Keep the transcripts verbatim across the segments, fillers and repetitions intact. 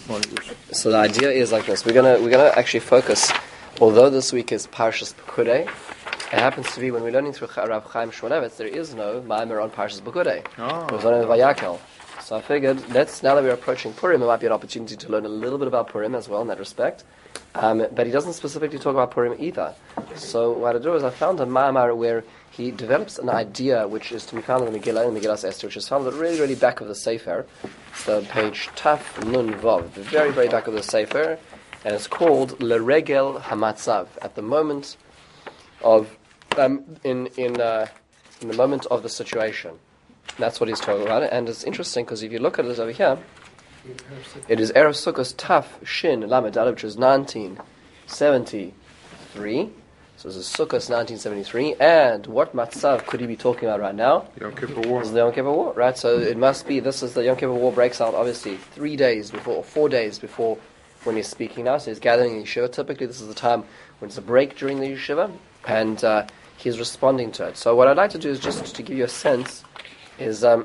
So the idea is like this. We're gonna we're gonna actually focus. Although this week is Parshas Pekudei, it happens to be when we're learning through Rav Chaim Shmulevitz, there is no Maimer on Parshas Pekudei. Oh. There's only Vayakel. So I figured, let's now that we're approaching Purim, it might be an opportunity to learn a little bit about Purim as well in that respect. Um, but he doesn't specifically talk about Purim either. So what I do is I found a Ma'amar where he develops an idea which is to be found in the Megillah, in the Megillas Esther, which is found at the really, really back of the Sefer. It's the page Taf Nun Vav, the very, very back of the Sefer, and it's called L'Regel Hamatzav, at the moment of, um, in in uh, in the moment of the situation. That's what he's talking about, and it's interesting because if you look at it over here, it is Erev Sukkos Taf Shin Lamed Aleph, which is nineteen seventy-three. So this is Sukkos nineteen seventy-three, and what matzav could he be talking about right now? Yom Kippur War. This is the Yom Kippur War, right? So it must be, this is the Yom Kippur War breaks out obviously three days before, or four days before when he's speaking now. So he's gathering in yeshiva. Typically this is the time when it's a break during the yeshiva, and uh, he's responding to it. So what I'd like to do is just to give you a sense, is um,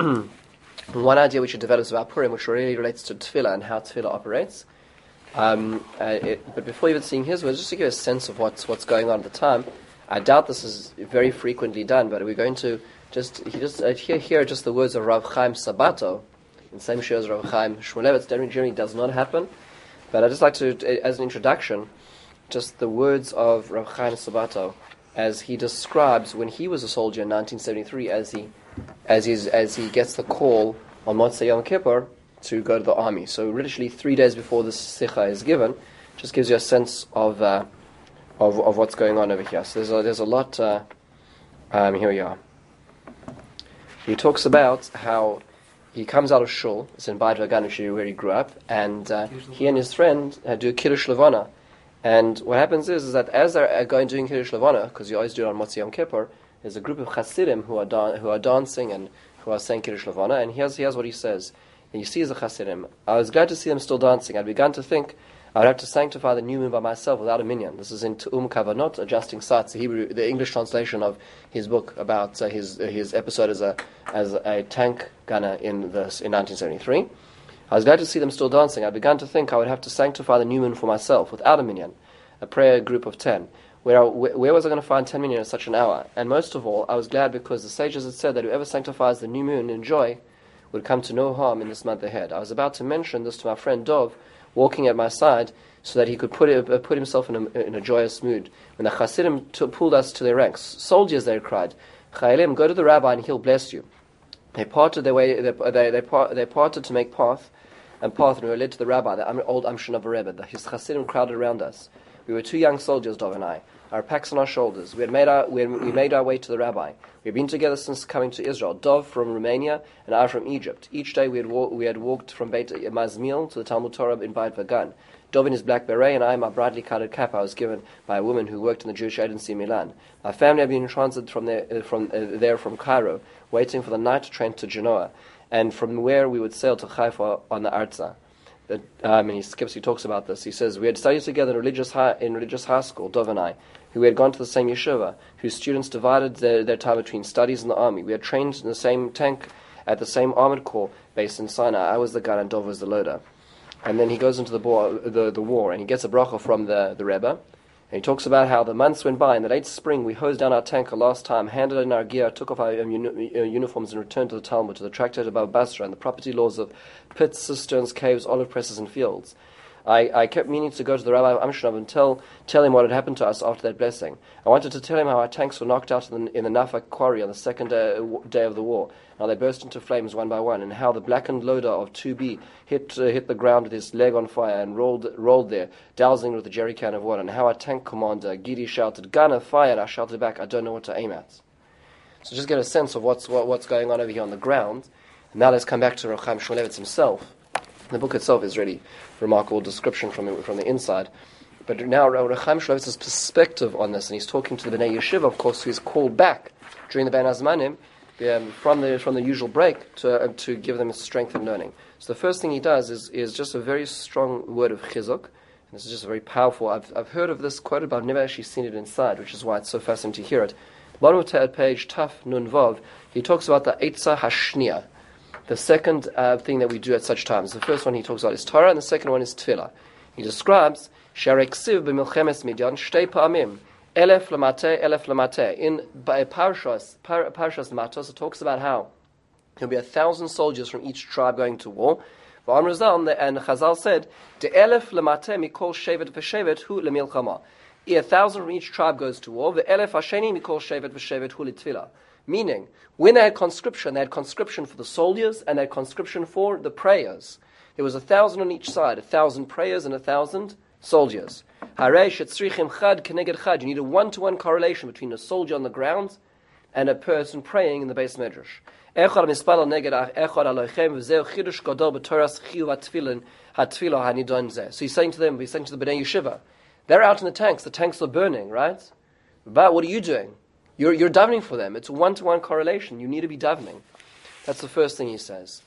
one idea which he develops about Purim, which really relates to Tefillah and how Tefillah operates. Um, uh, it, but before even seeing his words, just to give a sense of what's what's going on at the time, I doubt this is very frequently done, but we're going to just he just uh, hear here just the words of Rav Chaim Sabato, in the same show as Rav Chaim Shmulevitz. Generally does not happen, but I'd just like to, as an introduction, just the words of Rav Chaim Sabato as he describes when he was a soldier in nineteen seventy-three, as he as he's, as he gets the call on Motzei Yom Kippur to go to the army. So literally three days before this sikha is given, just gives you a sense of uh, of, of what's going on over here. So there's a, there's a lot. Uh, um, here we are. He talks about how he comes out of shul. It's in Beit Vagan, where he grew up, and uh, he and his friend uh, do Kiddush Levana. And what happens is, is that as they're going doing Kiddush Levana, because you always do it on Motzei Yom Kippur, there's a group of Hasidim who are da- who are dancing and who are saying Kiddush Levana, and here's here's what he says. And you see as a Hasidim, I was glad to see them still dancing. I'd begun to think I would have to sanctify the new moon by myself without a minyan. This is in Tu'um Kavanot, Adjusting Sights, the Hebrew, the English translation of his book about uh, his uh, his episode as a as a tank gunner in the in nineteen seventy-three. I was glad to see them still dancing. I'd begun to think I would have to sanctify the new moon for myself without a minyan, a prayer group of ten. Where, I, where was I going to find ten minyan in such an hour? And most of all, I was glad because the sages had said that whoever sanctifies the new moon in joy would come to no harm in this month ahead. I was about to mention this to my friend Dov, walking at my side, so that he could put it, uh, put himself in a, in a joyous mood. When the Hasidim t- pulled us to their ranks, soldiers, they cried, Chayalim, go to the rabbi and he'll bless you. They parted their way. They they they, par- they parted to make path, and path, and we were led to the rabbi, the old Amshanav Rebbe. His Hasidim crowded around us. We were two young soldiers, Dov and I, our packs on our shoulders. We had made our we, had, we made our way to the rabbi. We had been together since coming to Israel. Dov from Romania and I from Egypt. Each day we had wa- we had walked from Beit Mazmiel to the Talmud Torah in Beit Vagan. Dov in his black beret and I in my brightly colored cap I was given by a woman who worked in the Jewish agency in Milan. My family had been in transit from there uh, from uh, there from Cairo, waiting for the night train to Genoa, and from where we would sail to Haifa on the Arza. That, um, and he skips, he talks about this. He says, we had studied together in religious high, in religious high school, Dov and I, who had gone to the same yeshiva, whose students divided their, their time between studies and the army. We had trained in the same tank at the same armored corps based in Sinai. I was the gunner and Dov was the loader. And then he goes into the, bo- the, the war, and he gets a bracha from the, the Rebbe. And he talks about how the months went by. In the late spring, we hosed down our tanker last time, handed in our gear, took off our um, uni- uh, uniforms, and returned to the Talmud, to the tractate about Basra and the property laws of pits, cisterns, caves, olive presses, and fields. I, I kept meaning to go to the Rabbi Amshanav and tell, tell him what had happened to us after that blessing. I wanted to tell him how our tanks were knocked out in the, in the Nafak quarry on the second day, day of the war, how they burst into flames one by one, and how the blackened loader of two B hit uh, hit the ground with his leg on fire and rolled rolled there, dousing with a jerry can of water, and how our tank commander, Gidi, shouted, "Gunner, fire!" and I shouted back, "I don't know what to aim at." So just get a sense of what's what, what's going on over here on the ground. And now let's come back to Rav Chaim Shmulevitz himself. The book itself is really a remarkable description from the, from the inside. But now Rav Chaim Shmulevitz's perspective on this, and he's talking to the Bnei Yeshiva, of course, who is called back during the Ben Azmanim um, from the from the usual break to uh, to give them strength in learning. So the first thing he does is is just a very strong word of chizuk. And this is just very powerful. I've I've heard of this quoted, but I've never actually seen it inside, which is why it's so fascinating to hear it. Bottom of page Taf Nun Vav, he talks about the Eitzah Hashnia. the second uh, thing that we do at such times. The first one he talks about is Torah, and the second one is Tefillah. He describes Shareksiv b'milchemes Midyan shtei pa'amim elef lamate elef lamate. In Parshas Parshas Matos, it talks about how there'll be a thousand soldiers from each tribe going to war. And Chazal said, "De elef lamate mikol shevet v'shevet hu lemilchama." A thousand from each tribe goes to war. The elef hasheni mikol shevet v'shevet hu litfila. Meaning, when they had conscription, they had conscription for the soldiers and they had conscription for the prayers. There was a thousand on each side, a thousand prayers and a thousand soldiers. Harei shetzrichim chad keneged chad. You need a one-to-one correlation between a soldier on the ground and a person praying in the base medrash. Echad mispal neged echad aloichem v'zeu chidush gadol b'toras chiyuv hatfilin hatfilah hanidon zeh. So he's saying to them, he's saying to the Bnei Yeshiva, they're out in the tanks. The tanks are burning, right? But what are you doing? You're, you're davening for them. It's a one-to-one correlation. You need to be davening. That's the first thing he says.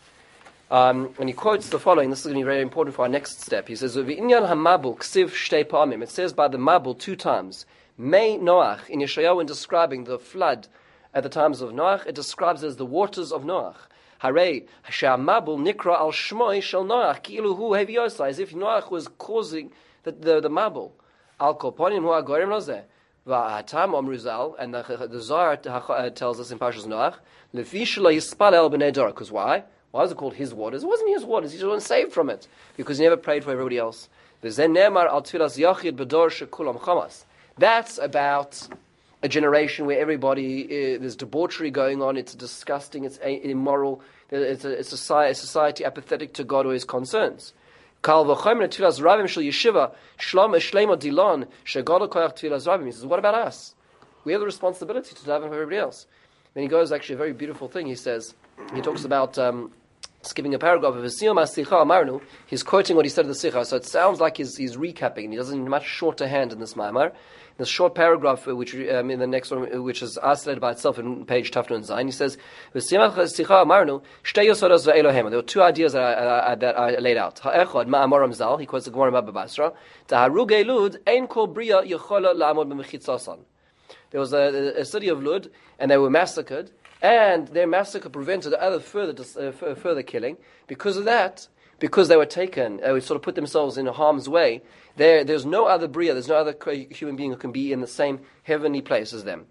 Um, and he quotes the following. This is going to be very important for our next step. He says, "V'inyan hamabul ksiv shtei pa'amim." It says by the mabul two times. Mei Noach, in Yeshayahu, when describing the flood at the times of Noach, it describes as the waters of Noach. Harei she'amabul nikra al shmoi shel Noach ki'ilu hu hevi yosai, as if Noach was causing the the, the mabul. Al koponim hu agorim lozeh. V'atam omruzal, and the, the Zohar tells us in Parshas Noach, lefi shelo yispalel b'nei Dora. Because why? Why is it called his waters? It wasn't his waters. He just wasn't saved from it because he never prayed for everybody else. V'zen nemar al tfilas yachid b'dor shekulam chamas. That's about a generation where everybody uh, there's debauchery going on. It's disgusting. It's immoral. It's a, it's a society apathetic to God or His concerns. Kal v'chomer tfilas rabim shel yeshiva shlom eshlema dilon shegala koyach tfilas rabim. He says, what about us? We have the responsibility to daven for everybody else. Then he goes actually a very beautiful thing. He says he talks about um, skipping a paragraph of Hasiyam HaSicha Amarnu. He's quoting what he said at the Sicha, so it sounds like he's, he's recapping, and he doesn't need much shorter hand in this Ma'amar. The short paragraph, which um, in the next one, which is isolated by itself in page Tafnun Zayin, he says, "Hasiyam HaSicha Amarnu shtei yosodos ve'elohema." There were two ideas that I, I, that I laid out. Ha'echad Ma'amar Ramzal. He quotes the Gemara Baba Basra. Taharugei Lud ein kol bria yechola la'amod b'mechitzasan. There was a, a city of Lud, and they were massacred. And their massacre prevented other further uh, further killing. Because of that, because they were taken, they would sort of put themselves in harm's way. There, there's no other bria, there's no other human being who can be in the same heavenly place as them.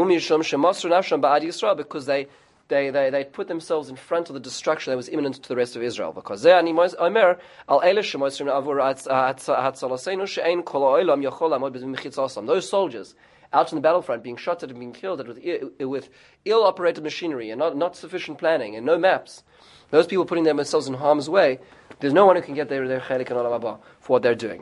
Because they, they, they, they put themselves in front of the destruction that was imminent to the rest of Israel. Because those soldiers out on the battlefront, being shot at and being killed with, with ill-operated machinery and not, not sufficient planning and no maps. Those people putting themselves in harm's way, there's no one who can get their their chelik and olam haba for what they're doing.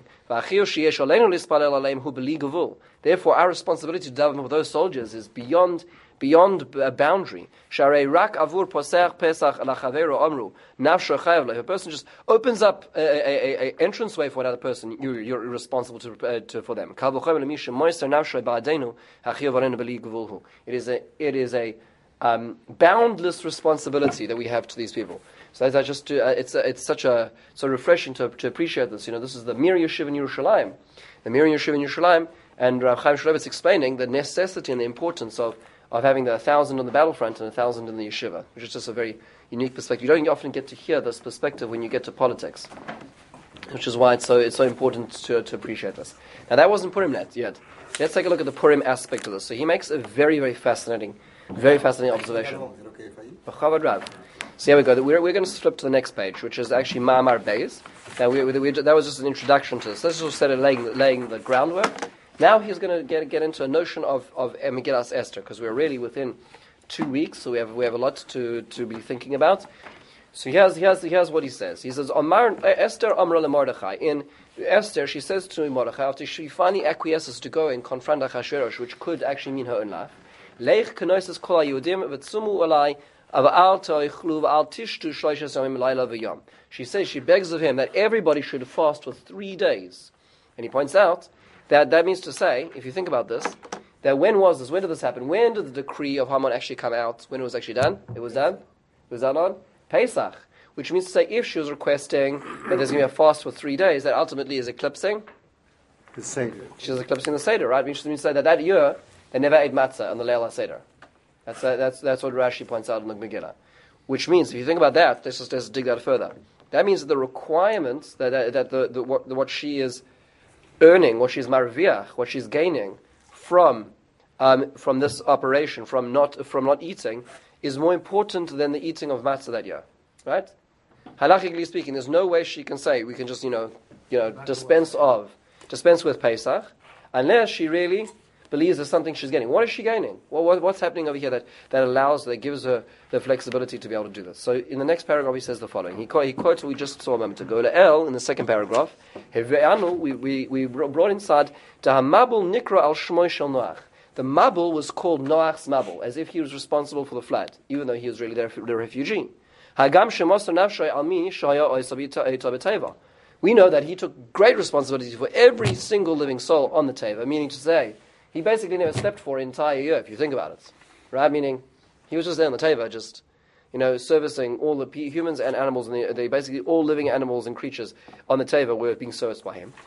Therefore, our responsibility to daven for those soldiers is beyond beyond a boundary. If a person just opens up a, a, a entranceway for another person, you're, you're responsible to, uh, to for them. It is a it is a um, boundless responsibility that we have to these people. So as I just uh, it's a, it's such a so refreshing to, to appreciate this. You know, this is the Mir Yeshiva in Yerushalayim, the Mir Yeshiva in Yerushalayim, and Rav Chaim Shulevitz explaining the necessity and the importance of. of having the a thousand on the battlefront and a thousand in the yeshiva, which is just a very unique perspective. You don't often get to hear this perspective when you get to politics, which is why it's so it's so important to to appreciate this. Now that wasn't Purim yet. yet. Let's take a look at the Purim aspect of this. So he makes a very very fascinating, very fascinating observation. So here we go. We're we're going to flip to the next page, which is actually Ma'amar Beis. Now we, we, we that was just an introduction to this. This just started laying laying the groundwork. Now he's going to get get into a notion of of Megillas Esther, because we're really within two weeks, so we have we have a lot to, to be thinking about. So here's here's here's what he says. He says, Amar Esther Amra le Mordechai. In Esther, she says to Mordechai after she finally acquiesces to go and confront Achashverosh, which could actually mean her own life. Leich kenoises kol hayudim v'tzumu olai ava'al toichlu v'al tishtu shloishes yomim layla v'yom. She says she begs of him that everybody should fast for three days, and he points out. That that means to say, if you think about this, that when was this? When did this happen? When did the decree of Haman actually come out? When it was actually done? It was done? It was done on Pesach. Which means to say, if she was requesting that there's going to be a fast for three days, that ultimately is eclipsing the Seder. She's eclipsing the Seder, right? Which means to say that that year, they never ate matzah on the Leil HaSeder. That's, uh, that's, that's what Rashi points out in the Megillah. Which means, if you think about that, let's just, let's dig that further. That means that the requirements that that, that the, the what, what she is earning, what she's marviach, what she's gaining from um, from this operation, from not from not eating, is more important than the eating of matzah that year, right? Halachically speaking, there's no way she can say we can just you know you know dispense of dispense with Pesach, unless she really believes there's something she's gaining. What is she gaining? Well, what, what's happening over here that, that allows, that gives her the flexibility to be able to do this? So in the next paragraph he says the following. He, he quotes what we just saw a moment ago. To L, in the second paragraph, we, we, we brought inside, the Mabul Nikra al Shmoy Shel Noach. The Mabul was called Noach's Mabul, as if he was responsible for the flood, even though he was really the, the refugee. Hagam Shemosar Nafshay Almi Shaya Oisabita. We know that he took great responsibility for every single living soul on the Teva, meaning to say, he basically never slept for an entire year, if you think about it. Right? Meaning, he was just there on the Teva, just, you know, servicing all the p- humans and animals, and the, they basically all living animals and creatures on the Teva were being serviced by him.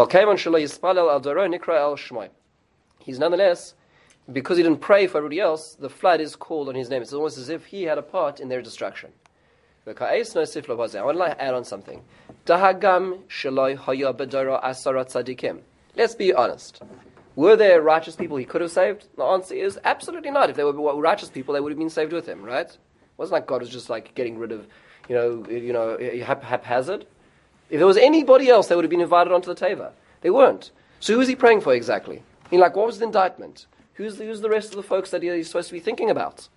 He's nonetheless, because he didn't pray for everybody else, the flood is called on his name. It's almost as if he had a part in their destruction. I want to add on something. Let's be honest. Were there righteous people he could have saved? The answer is absolutely not. If they were righteous people, they would have been saved with him, right? It wasn't like God was just like getting rid of, you know, you know, hap- haphazard. If there was anybody else, they would have been invited onto the Teva. They weren't. So who was he praying for exactly? I mean, like, what was the indictment? Who's the, who's the rest of the folks that he's supposed to be thinking about?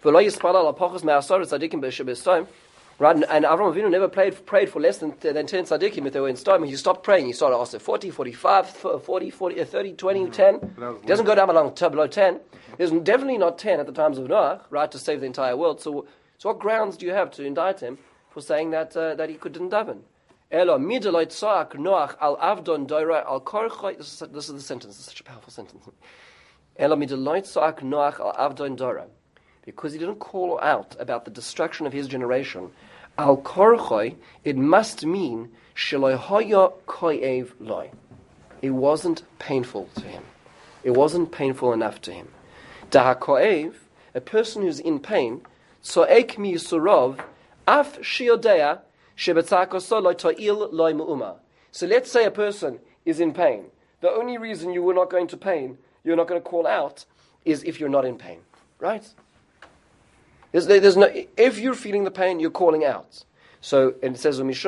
Right, and, and Avraham Avinu never prayed, prayed for less than, than ten tzaddikim if they were in Sodom. He stopped praying. He started asking forty, forty-five, forty, forty, thirty, twenty, mm-hmm. ten. He doesn't go down below, below ten. There's definitely not ten at the times of Noach, right, to save the entire world. So so what grounds do you have to indict him for saying that uh, that he couldn't daven? This is, this is the sentence. This is such a powerful sentence. Because he didn't call out about the destruction of his generation, al korchoi, it must mean sheloi haya koyev loy. It wasn't painful to him. It wasn't painful enough to him. Daha koyev, a person who's in pain, so'ek mi yisurav, af shiodea, shebetzako loy to'il loy mu'uma. So let's say a person is in pain. The only reason you were not going to pain, you're not going to call out, is if you're not in pain. Right? There's, there's no, if you're feeling the pain, you're calling out. So it says, the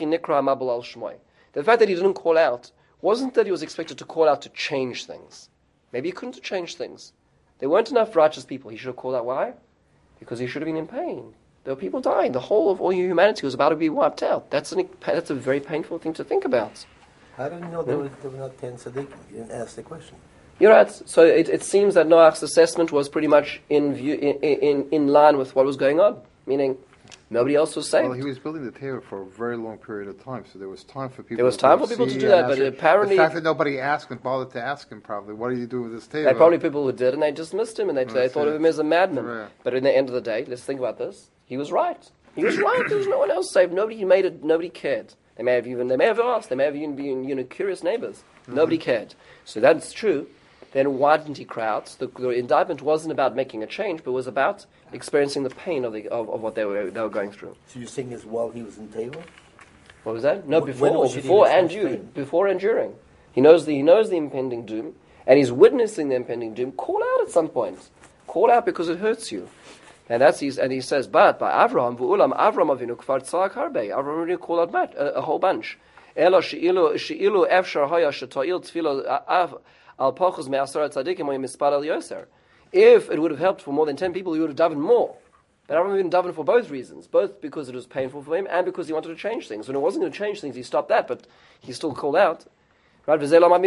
fact that he didn't call out wasn't that he was expected to call out to change things. Maybe he couldn't change things. There weren't enough righteous people. He should have called out. Why? Because he should have been in pain. There were people dying. The whole of all humanity was about to be wiped out. That's an, that's a very painful thing to think about. How do you know there, hmm? were, there were not ten tzaddikim? You didn't ask the question. You're right. So it, it seems that Noach's assessment was pretty much in view, in, in, in line with what was going on, meaning nobody else was saved. Well, he was building the Torah for a very long period of time, so there was time for people. There was time for people to do that, but apparently the fact that nobody asked and bothered to ask him, probably, what do you do with this Torah? There are probably people who did, and they dismissed him, and they, they thought of him as a madman. Right. But in the end of the day, let's think about this. He was right. He was right. There was no one else saved. Nobody made it. Nobody cared. They may have even. They may have asked. They may have even been, you know, curious neighbors. Mm-hmm. Nobody cared. So that's true. Then why didn't he cry out? The, the indictment wasn't about making a change, but was about experiencing the pain of the of, of what they were they were going through. So you're saying this while he was in Teva? What was that? No, before, before and you, before and during. He knows the he knows the impending doom, and he's witnessing the impending doom. Call out at some point. Call out because it hurts you. And that's his, and he says, but by Avraham, v'ulam Avraham Avinu kfar tzarek harbe. Avraham already called out a, a whole bunch. Elo she'ilu she'ilu efshar haya shetoil tefilo av. If it would have helped for more than ten people, he would have davened more. But Avraham didn't daven for both reasons. Both because it was painful for him and because he wanted to change things. When it wasn't going to change things, he stopped that, but he still called out. Right? He learned from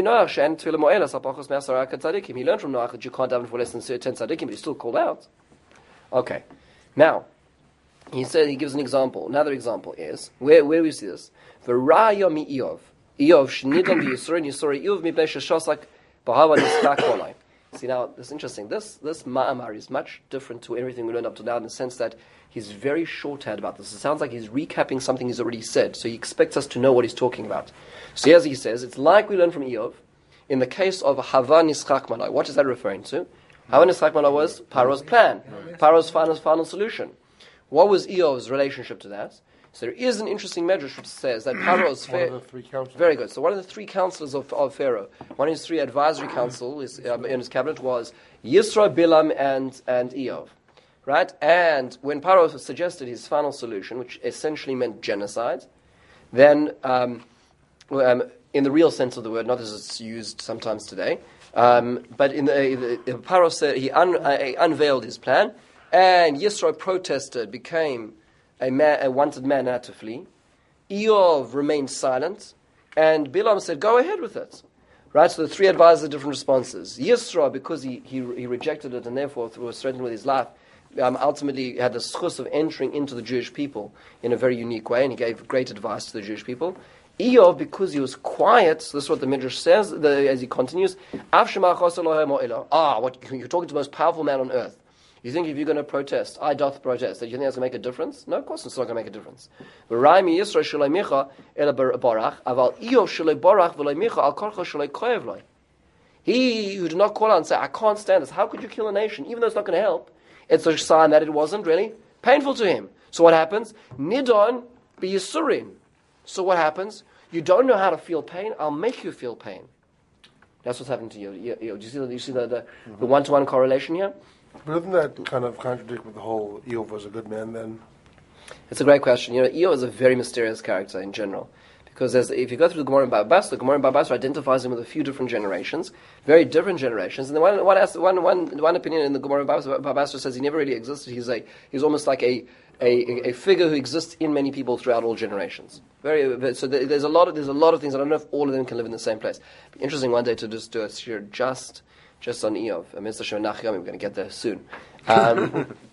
Noach that you can't daven for less than ten tzaddikim, but he still called out. Okay. Now, he said, he gives an example. Another example is, where, where do we see this? V'raya mi Iyov. Iyov shnidam v'yisroin yisroi Iyov mi b'nei sheshosak. See, now, this is interesting. This this ma'amar is much different to everything we learned up to now in the sense that he's very shorthand about this. It sounds like he's recapping something he's already said, so he expects us to know what he's talking about. So as he says, it's like we learned from Iyov, in the case of Hava Nischak Malai. What is that referring to? Hava Nischak Malai was Paro's plan, Paro's final, final solution. What was Eov's relationship to that? So there is an interesting medrash which says that Paro's One of the three counselors. very good. So one of the three counselors of, of Pharaoh, one of his three advisory council is, um, in his cabinet was Yisro, Bilam, and and Eov, right? And when Paro suggested his final solution, which essentially meant genocide, then um, um, in the real sense of the word, not as it's used sometimes today, um, but in the, the, the Paro said he un, uh, unveiled his plan, and Yisro protested, became a, man, a wanted man had to flee. Eov remained silent, and Bilam said, "Go ahead with it." Right, so the three advisors had different responses. Yisro, because he, he he rejected it and therefore was threatened with his life, um, ultimately had the schus of entering into the Jewish people in a very unique way, and he gave great advice to the Jewish people. Eov, because he was quiet, so this is what the Midrash says the, as he continues, ah, what, you're talking to the most powerful man on earth. You think if you're going to protest, I doth protest, that you think that's going to make a difference? No, of course it's not going to make a difference. He who did not call out and say, I can't stand this, how could you kill a nation, even though it's not going to help? It's a sign that it wasn't really painful to him. So what happens? Nidon b'yisurin. So what happens? You don't know how to feel pain, I'll make you feel pain. That's what's happening to you. you, you do you see, the, you see the, the, the one-to-one correlation here? But doesn't that kind of contradict with the whole Eov was a good man then? It's a great question. You know, Eov is a very mysterious character in general. Because there's, if you go through the Gemara in Baba Basra, the Gemara in Baba Basra identifies him with a few different generations, very different generations. And then one, one, one, one, one opinion in the Gemara in Baba Basra says he never really existed. He's a he's almost like a, a, a figure who exists in many people throughout all generations. Very so there's a lot of there's a lot of things. I don't know if all of them can live in the same place. It'd be interesting one day to just do a shir just just on Eov. I mean, it's Hashem Nachyom. We're going to get there soon. Um,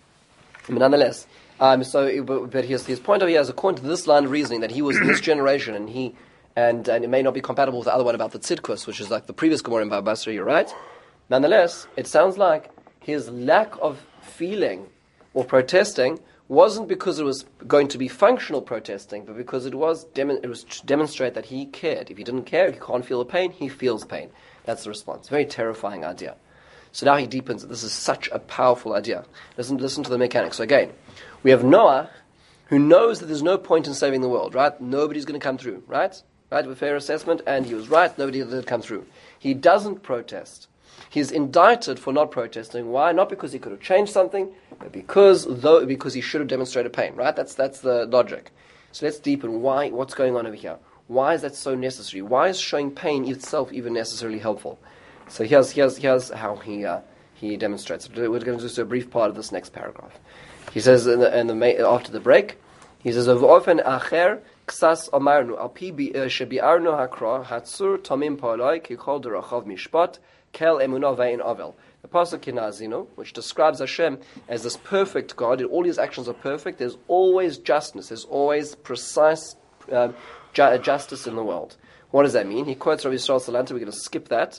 but nonetheless. Um, so, but, but his, his point of view is according to this line of reasoning that he was in this generation, and he, and and it may not be compatible with the other one about the tzidkus, which is like the previous Gemara in Baba Basra. You're right. Nonetheless, it sounds like his lack of feeling or protesting wasn't because it was going to be functional protesting, but because it was dem- it was to demonstrate that he cared. If he didn't care, he can't feel the pain. He feels pain. That's the response. Very terrifying idea. So now he deepens it. This is such a powerful idea. Listen, listen to the mechanics. So again, we have Noah, who knows that there's no point in saving the world, right? Nobody's going to come through, right? Right, with fair assessment, and he was right, nobody did come through. He doesn't protest. He's indicted for not protesting. Why? Not because he could have changed something, but because though because he should have demonstrated pain, right? That's that's the logic. So let's deepen. Why? What's going on over here? Why is that so necessary? Why is showing pain itself even necessarily helpful? So here's here's here's how he uh, he demonstrates. We're going to just do a brief part of this next paragraph. He says in the, in the after the break, he says of often acher ksas amarnu al pi shebiarnu hakra hatzur tamim palai ki kol derachav mishpat kel emunah ve'in avel. The pasuk in Azino, which describes Hashem as this perfect God, all his actions are perfect. There's always justness. There's always precise uh, ju- justice in the world. What does that mean? He quotes Rabbi Yisrael Salanta. We're going to skip that.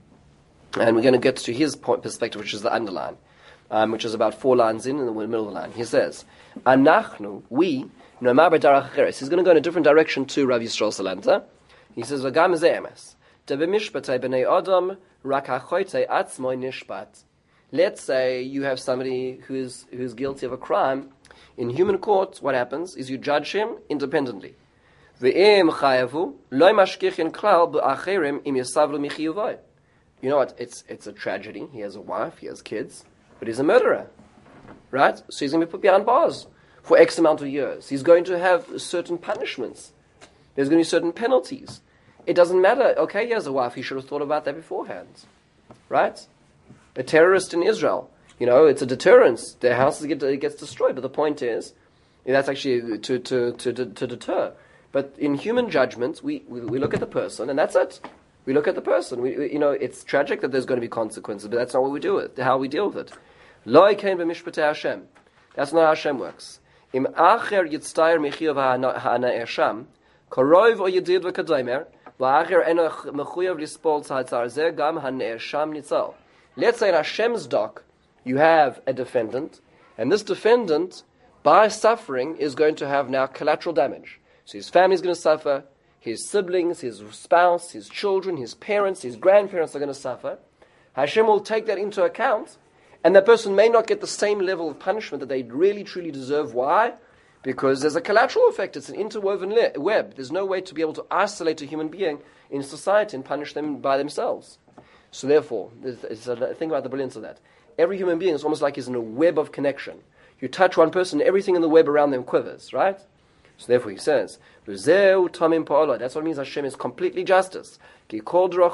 And we're going to get to his point perspective, which is the underline, um, which is about four lines in, in the middle of the line. He says, Anachnu, we, no maber darach acheres. He's going to go in a different direction to Rav Yisrael Salanta. He says, V'gam ze'emes, tebemishpatei b'nei adam, rak hachoytei atzmoi nishpat. Let's say you have somebody who's who's guilty of a crime. In human court, what happens is you judge him independently. V'im chayavu, loy mashkichin klal b'acherim im yisavlu michiyuvai. You know what? It's it's a tragedy. He has a wife, he has kids, but he's a murderer, right? So he's going to be put behind bars for X amount of years. He's going to have certain punishments. There's going to be certain penalties. It doesn't matter. Okay, he has a wife. He should have thought about that beforehand, right? A terrorist in Israel, you know, it's a deterrence. Their houses get it gets destroyed. But the point is, that's actually to to to to deter. But in human judgments, we we, we look at the person, and that's it. We look at the person. We, we, you know, it's tragic that there's going to be consequences, but that's not what we do with. How we deal with it. Lo yikein b'mishpatei Hashem. That's not how Hashem works. Im acher yitztayir michiyav ha'ana'esham, korov o yedid v'kadomer, v'acher eno mechuyav lispol tzar zeh gam ha'ana'esham nitzal. Let's say in Hashem's dock, you have a defendant, and this defendant, by suffering, is going to have now collateral damage. So his family is going to suffer. His siblings, his spouse, his children, his parents, his grandparents are going to suffer. Hashem will take that into account, And that person may not get the same level of punishment that they really, truly deserve. Why? Because there's a collateral effect. It's an interwoven le- web. There's no way to be able to isolate a human being in society and punish them by themselves. So therefore, it's a, think about the brilliance of that. Every human being is almost like he's in a web of connection. You touch one person, everything in the web around them quivers, right? So therefore he says, that's what it means Hashem is completely justice. All the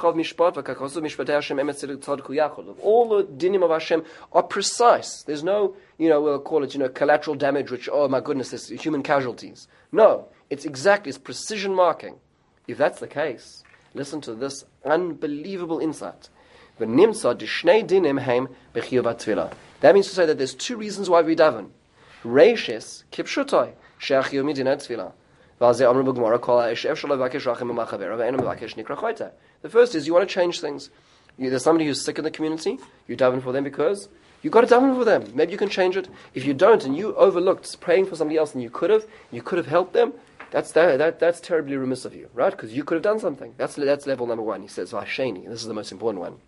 dinim of Hashem are precise. There's no, you know, we'll call it, you know, collateral damage, which, oh my goodness, there's human casualties. No, it's exactly, it's precision marking. If that's the case, listen to this unbelievable insight. That means to say that there's two reasons why we daven. Reishes, kipshutai, she'achiyom midina tefillah. The first is you want to change things. You, there's somebody who's sick in the community, you daven for them because you got to daven for them. Maybe you can change it. If you don't and you overlooked praying for somebody else and you could have, you could have helped them, that's that, that that's terribly remiss of you, right? Because you could have done something. That's that's level number one. He says, Vasheni, this is the most important one.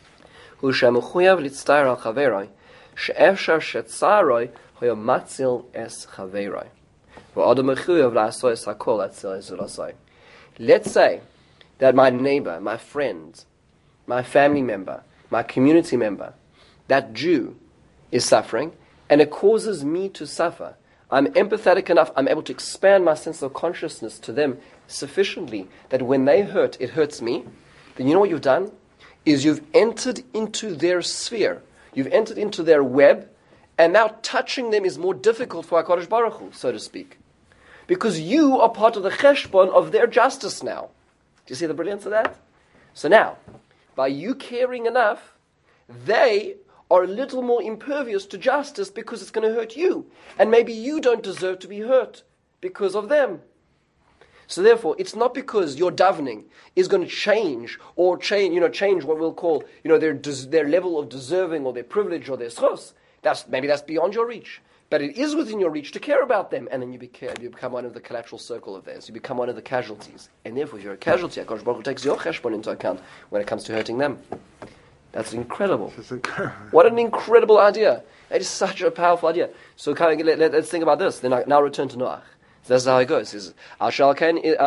Let's say that my neighbor, my friend, my family member, my community member, that Jew is suffering, and it causes me to suffer. I'm empathetic enough, I'm able to expand my sense of consciousness to them sufficiently that when they hurt, it hurts me. Then you know what you've done? Is you've entered into their sphere. You've entered into their web, and now touching them is more difficult for HaKadosh Baruch Hu, so to speak. Because you are part of the cheshbon of their justice now. Do you see the brilliance of that? So now, by you caring enough, they are a little more impervious to justice because it's going to hurt you. And maybe you don't deserve to be hurt because of them. So therefore, it's not because your davening is going to change or change, you know, change what we'll call, you know, their des- their level of deserving or their privilege or their schos. That's maybe that's beyond your reach, but it is within your reach to care about them, and then you, beca- you become one of the collateral circle of theirs. You become one of the casualties, and therefore, if you're a casualty, HaKadosh Baruch Hu takes your cheshbon into account when it comes to hurting them. That's incredible. What an incredible idea! It is such a powerful idea. So, kind of, let, let, let's think about this. Then I now return to Noach. So that's how it goes. This Shapir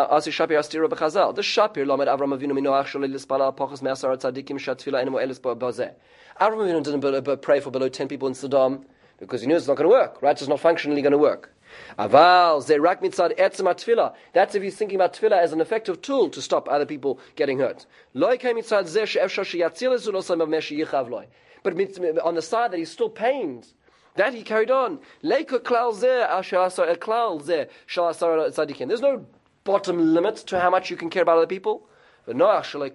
Lamed Avram Avinu Minoach Shalei Lispala Pachas Me'asar Tzadikim Shatfila Enemo Elis Bazeh. Avram Avinu didn't pray for below ten people in Sodom because he knew it's not going to work. Right? It's not functionally going to work. Aval Zerak Mitzad Etzem Tefillah. That's if he's thinking about Tefillah as an effective tool to stop other people getting hurt. Loi Kei Mitzad Zeh She'efshar Sheyatzil Ezu Lo Sam Meshi Yichav Loi. But on the side that he's still pained. That he carried on. There's no bottom limit to how much you can care about other people. If Noach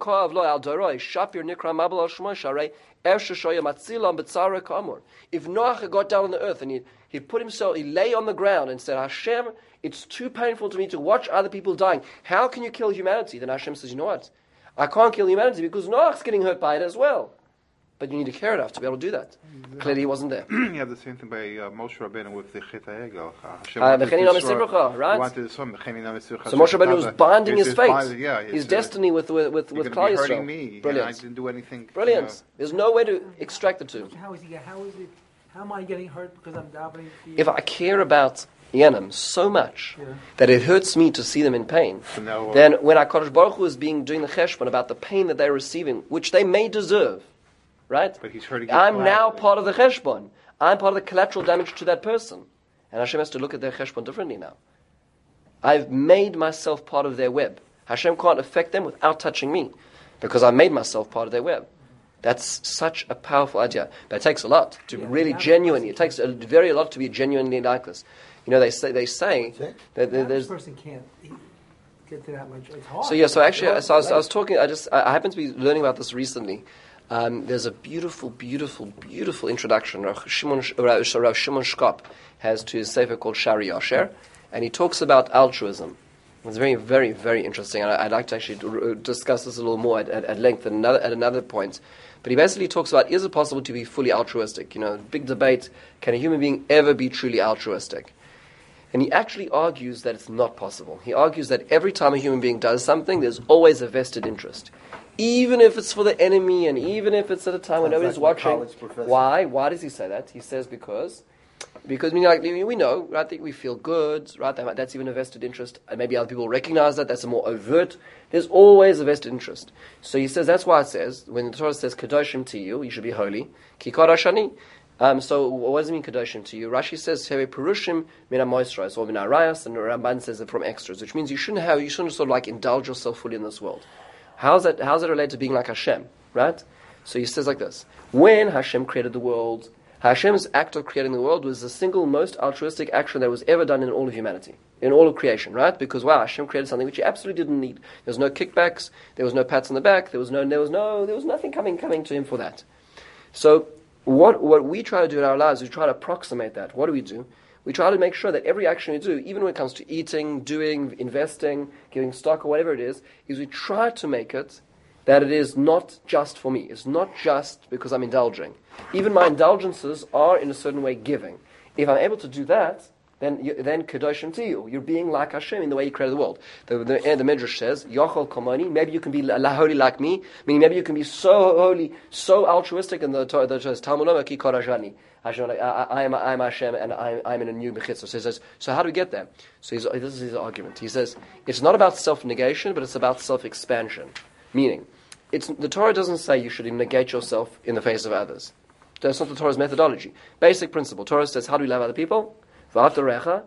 had got down on the earth and he, he put himself, he lay on the ground and said, Hashem, it's too painful to me to watch other people dying. How can you kill humanity? Then Hashem says, you know what? I can't kill humanity because Noach's getting hurt by it as well. But you need to care enough to be able to do that. Yeah. Clearly he wasn't there. You have the same thing by uh, Moshe Rabbeinu with the Chet HaEgel. Uh, right? So Moshe Rabbeinu was binding his, his fate, bind, yeah, his, his uh, destiny with with with, with Klal Yisrael. Me, Brilliant. I didn't do anything. Brilliant. You know. There's no way to extract the two. How is he? How is it? How am I getting hurt because I'm davening? If I care about Yanim so much yeah. that it hurts me to see them in pain, so now, uh, then when HaKadosh Baruch Hu is being doing the cheshbon about the pain that they're receiving, which they may deserve. Right? But he's hurting I'm now part of the cheshbon. I'm part of the collateral damage to that person. And Hashem has to look at their cheshbon differently now. I've made myself part of their web. Hashem can't affect them without touching me. Because I made myself part of their web. That's such a powerful idea. But it takes a lot to yeah, really genuinely, it takes a very a lot to be genuinely like this. You know, they say, they say that the there's... person can't get to that much. It's hard. So yeah, so actually, so I was, I was talking, I just, I happened to be learning about this recently. Um, there's a beautiful, beautiful, beautiful introduction Rav Shimon, Rav Shimon Shkop has to his sefer called Shari Yosher, and he talks about altruism. It's very, very, very interesting, and I'd like to actually discuss this a little more at, at, at length at another, at another point. But he basically talks about, is it possible to be fully altruistic? You know, big debate, can a human being ever be truly altruistic? And he actually argues that it's not possible. He argues that every time a human being does something, there's always a vested interest. Even if it's for the enemy, and even if it's at a time when nobody's watching. Why? Why does he say that? He says because, because I mean, like, we know, right? I think we feel good, right? That's even a vested interest. And maybe other people recognize that. That's a more overt. There's always a vested interest. So he says that's why it says when the Torah says kadoshim to you, you should be holy. Ki kadoshani. Um, so what does it mean kadoshim to you? Rashi says Heve Purushim mina moistrais or mina rayas, and the Ramban says it from extras, which means you shouldn't have, you shouldn't sort of like indulge yourself fully in this world. How's that? How's it related to being like Hashem? Right? So he says like this: when Hashem created the world, Hashem's act of creating the world was the single most altruistic action that was ever done in all of humanity, in all of creation. Right? Because wow, Hashem created something which he absolutely didn't need. There was no kickbacks. There was no pats on the back. There was no. There was no. There was nothing coming coming to him for that. So. What what we try to do in our lives is we try to approximate that. What do we do? We try to make sure that every action we do, even when it comes to eating, doing, investing, giving stock or whatever it is, is we try to make it that it is not just for me. It's not just because I'm indulging. Even my indulgences are in a certain way giving. If I'm able to do that, then you, then kadoshim to you. You're being like Hashem in the way He created the world. The, the, the Midrash says, Yochel Komoni, maybe you can be holy like me, meaning maybe you can be so holy, so altruistic, and the Torah says, Talmud Lomar ki korajani. Hashem, I, I, am, I am Hashem, and I, I'm in a new Mechitzah. So he says, so how do we get there? So he's, this is his argument. He says, it's not about self-negation, but it's about self-expansion. Meaning, it's, the Torah doesn't say you should negate yourself in the face of others. That's not the Torah's methodology. Basic principle. Torah says, how do we love other people? The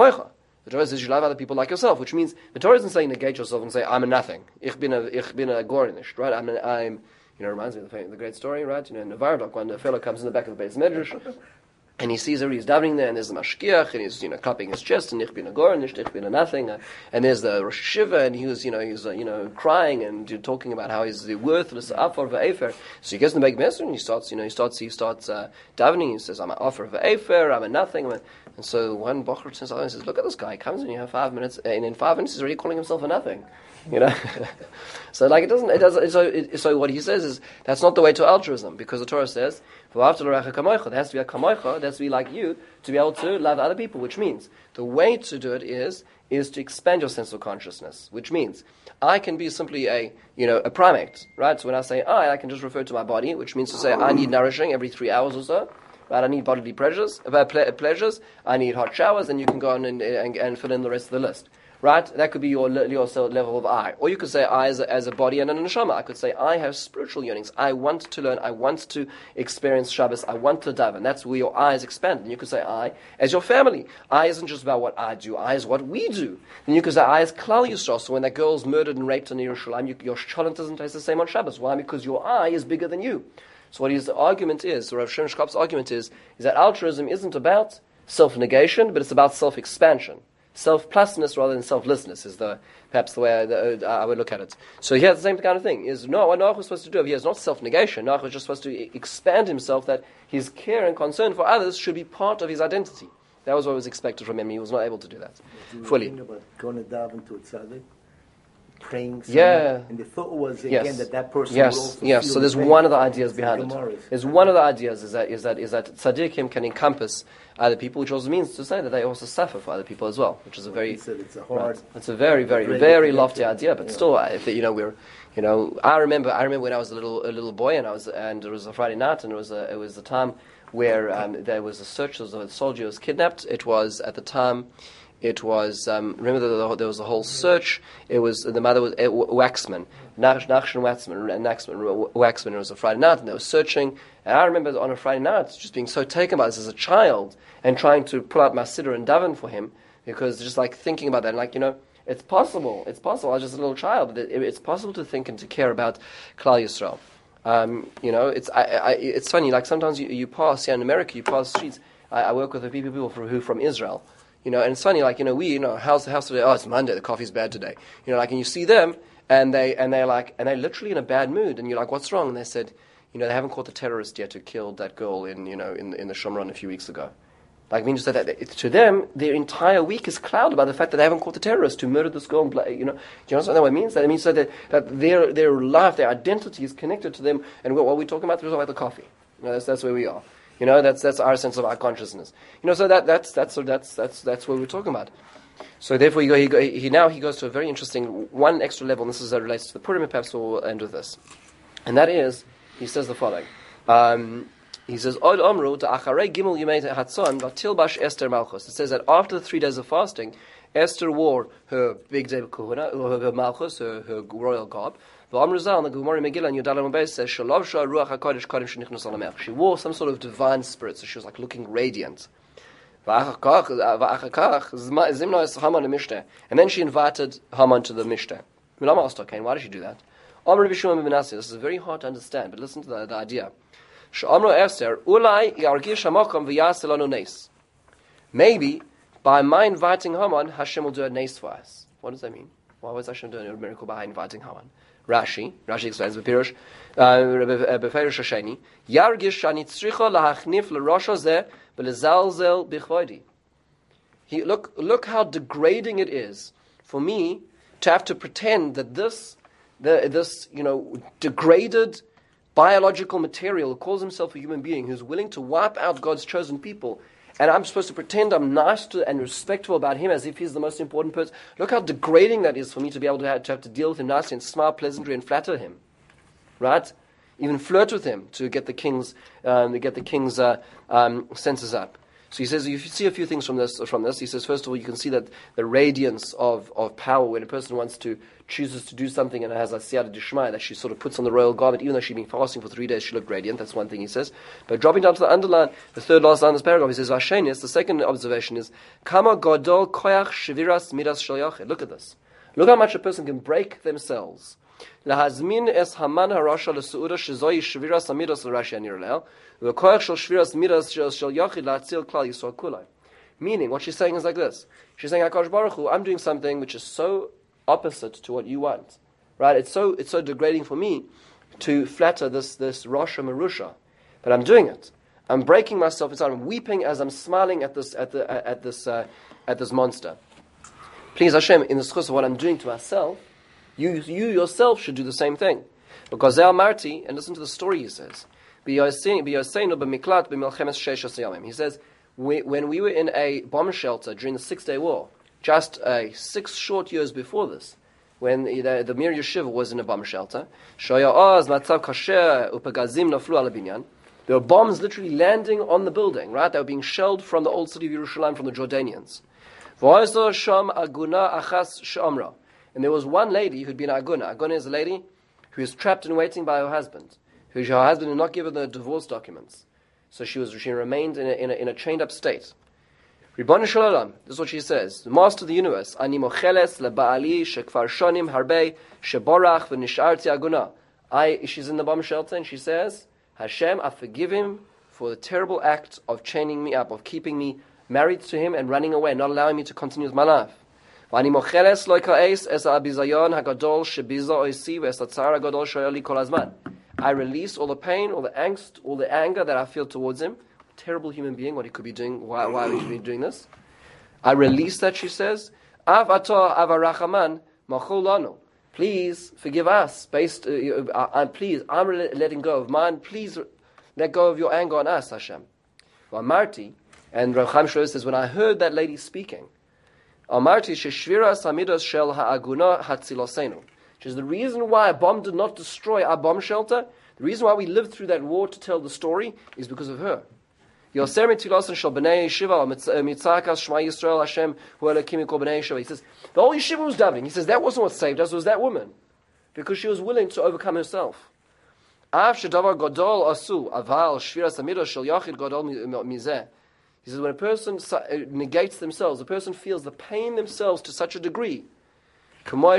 Torah says you love other people like yourself, which means the Torah isn't saying negate yourself and say I'm a nothing. Ich bin a ich bin a gornish, right? I'm a, I'm you know reminds me of the, the great story, right? You know in the Vardok when the fellow comes in the back of the Beis Medrash and he sees her, he's davening there, and there's a mashkiach, and he's you know clapping his chest, and ich bin a gornish, ich bin a nothing, uh, and there's the Rosh Shiva, and he was you know he's uh, you know crying and uh, talking about how he's the worthless afar v'efer. So he gets in the Beis Medrash and he starts you know he starts he starts uh, davening. He says I'm an afar v'efer, I'm a nothing. I'm a, And so one Bocher turns out and says, look at this guy, he comes in, you have five minutes, and in five minutes he's already calling himself a nothing. You know? So like it doesn't, it doesn't, so, it, so what he says is, that's not the way to altruism, because the Torah says, there has to be a kamoicha, there has to be like you, to be able to love other people, which means, the way to do it is, is to expand your sense of consciousness, which means, I can be simply a, you know, a primate, right? So when I say I, I can just refer to my body, which means to say I need nourishing every three hours or so. Right, I need bodily pleasures, uh, ple- pleasures. I need hot showers, and you can go on and, and, and fill in the rest of the list. Right? That could be your your level of I. Or you could say I as a, as a body and a neshama. I could say I have spiritual yearnings. I want to learn. I want to experience Shabbos. I want to daven. That's where your I is expanded. And you could say I as your family. I isn't just about what I do. I is what we do. And you could say I as Klal Yisrael. So when that girl's murdered and raped in Yerushalayim, you, your cholent doesn't taste the same on Shabbos. Why? Because your I is bigger than you. So what his argument is, so Rav Shem Shkop's argument is, is that altruism isn't about self-negation, but it's about self-expansion. Self-plusness rather than selflessness is the perhaps the way I, the, I would look at it. So he has the same kind of thing. Is no, what Noach was supposed to do over here is not self-negation. Noach was just supposed to expand himself, that his care and concern for others should be part of his identity. That was what was expected from him. He was not able to do that do fully. Think about going to daven to a tzaddik, praying. Yeah. And the thought was again yes. that that person. Yes. Will also Yes. feel So there's the one of the ideas behind the it. There's one of the ideas is that is that is that tzaddikim can encompass other people, which also means to say that they also suffer for other people as well, which is a very it's a, it's a hard. right. It's a very very very lofty idea, but yeah. still, if you know we're. You know, I remember. I remember when I was a little a little boy, and I was, and it was a Friday night, and it was a it was a time where um, there was a search. There was a soldier was kidnapped. It was at the time. It was um, remember the, there was a whole search. It was the mother was uh, Waxman, Nachshon Waxman, and Waxman. Waxman. It was a Friday night, and they were searching. And I remember on a Friday night just being so taken by this as a child and trying to pull out my siddur and daven for him, because just like thinking about that, and like you know. It's possible. It's possible. I was just a little child. It, it, it's possible to think and to care about Klal Yisrael. Um, you know, it's I, I, it's funny. Like sometimes you, you pass here in America, you pass streets. I, I work with a people people from, who from Israel. You know, and it's funny. Like you know, we you know, how's the house today? Oh, it's Monday. The coffee's bad today. You know, like and you see them, and they and they're like, and they're literally in a bad mood. And you're like, what's wrong? And they said, you know, they haven't caught the terrorist yet who killed that girl in you know in in the Shomron a few weeks ago. Like, means that it, to them, their entire week is clouded by the fact that they haven't caught the terrorist who murdered this girl. And play, you know, do you understand what it means? That it means that, that their their life, their identity is connected to them. And what we're talking about is about the coffee. You know, that's, that's where we are. You know, that's that's our sense of our consciousness. You know, so that that's that's so that's that's that's what we're talking about. So therefore, he, go, he, go, he now he goes to a very interesting one extra level, and this is uh, relates to the Purim. Perhaps we'll end with this, and that is, he says the following. Um, he says, "Od Omru Acharei Gimel Yemei Hatzon Vatilbash Esther Malchus." It says that after the three days of fasting, Esther wore her big day of Kahuna, her, her Malchus, her, her royal garb. The Amru Zal, the Gemara Megillah, and Yudalam Beis says, "Shalav Shah Ruach Hakodesh Kodim Shenichnas Al Hamelech." She wore some sort of divine spirit, so she was like looking radiant. And then she invited Haman to the Mishteh. Why did she do that? This is very hard to understand, but listen to the, the idea. Maybe by my inviting Haman, Hashem will do a nace for us. What does that mean? Why was Hashem doing a miracle by inviting Haman? Rashi, Rashi explains, Bepirush, Beferish Hasheni, Yargish Shani Tzricha Lahachnif L'Rosha Zeh B'Lezalzel B'Chvoidi. He look, look how degrading it is for me to have to pretend that this, the, this, you know, degraded biological material who calls himself a human being, who's willing to wipe out God's chosen people, and I'm supposed to pretend I'm nice to and respectful about him as if he's the most important person. Look how degrading that is for me to be able to have to, have to deal with him nicely and smile pleasantly and flatter him, right? Even flirt with him to get the king's um, to get the king's uh, um, senses up. So he says, you see a few things from this. From this, he says, first of all, you can see that the radiance of, of power when a person wants to chooses to do something and has a siyata dishmaya that she sort of puts on the royal garment, even though she'd been fasting for three days, she looked radiant. That's one thing he says. But dropping down to the underline, the third last line of this paragraph, he says, Vashenis. The second observation is, Kama Godol Koyach Shiviras Midas Shel Yachid. Look at this. Look how much a person can break themselves. Lahazmin es Haman harasha lesuuda shezoi shviras amidas l'Rashi anirlel v'koyach shel shviras midas shel yachid la'atzil klal Yisrael kulai. Meaning, what she's saying is like this. She's saying, HaKadosh Baruch Hu, I'm doing something which is so opposite to what you want, right? It's so it's so degrading for me to flatter this this Rasha Marusha, but I'm doing it. I'm breaking myself inside. I'm weeping as I'm smiling at this at the at this uh, at this monster. Please Hashem, in the schus of what I'm doing to myself, You, you yourself should do the same thing. Because Zel Marti, and listen to the story he says. He says, we, when we were in a bomb shelter during the Six-Day War, just uh, six short years before this, when the, the Mir Yeshiva was in a bomb shelter, there were bombs literally landing on the building, right? They were being shelled from the old city of Yerushalayim from the Jordanians. And there was one lady who'd been Aguna. Aguna is a lady who is trapped and waiting by her husband, who her husband had not given the divorce documents. So she was she remained in a, in a, in a chained up state. Ribbon Shalom, this is what she says. The Master of the universe, Ani mocheles lebaali shekfar shonim harbe sheborach v'nisharti Aguna. I, she's in the bomb shelter and she says, Hashem, I forgive him for the terrible act of chaining me up, of keeping me married to him and running away, not allowing me to continue with my life. I release all the pain, all the angst, all the anger that I feel towards him. Terrible human being, what he could be doing, why, why would he be doing this? I release that, she says. Please forgive us. Based, uh, uh, please, I'm letting go of mine. Please let go of your anger on us, Hashem. Marty, and Rav Chaim Shlomo says, when I heard that lady speaking, Amarti sheshviras hamidos shel ha'aguna hatzilosenu. Which is the reason why a bomb did not destroy our bomb shelter. The reason why we lived through that war to tell the story is because of her. Yoser mitilosen shel b'nei yeshiva mitzakas shema Yisrael Hashem hu elokim kol b'nei yeshiva. He says the whole yeshiva was davening. He says that wasn't what saved us. It was that woman, because she was willing to overcome herself. Av shedavar gadol asu aval shviras hamidos shel yachid gadol mizeh. He says, when a person negates themselves, a person feels the pain themselves to such a degree. That's what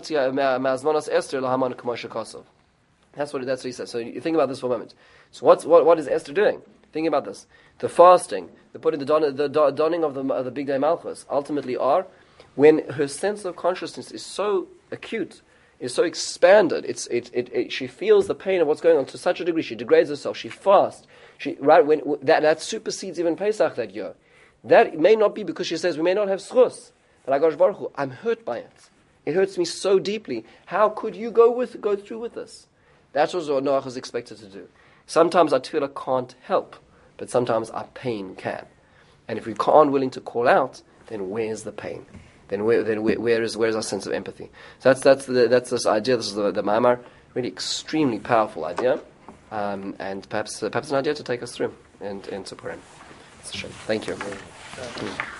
that's what he says. So you think about this for a moment. So what's, what what is Esther doing? Think about this. The fasting, the putting the don, the donning of the, of the big day Malchus, ultimately are when her sense of consciousness is so acute, is so expanded. It's it, it, it she feels the pain of what's going on to such a degree. She degrades herself. She fasts. She, right when that, that supersedes even Pesach that year. That may not be because she says we may not have schus, but HaKadosh Baruch Hu, I'm hurt by it. It hurts me so deeply. How could you go with go through with this? That's what Noach is expected to do. Sometimes our tefillah can't help but sometimes our pain can. And if we aren't willing to call out, then where's the pain? Then where then where, where is where is our sense of empathy? So that's that's the, that's this idea. This is the the Maamar, really extremely powerful idea, um, and perhaps uh, perhaps an idea to take us through and into Purim. Thank you.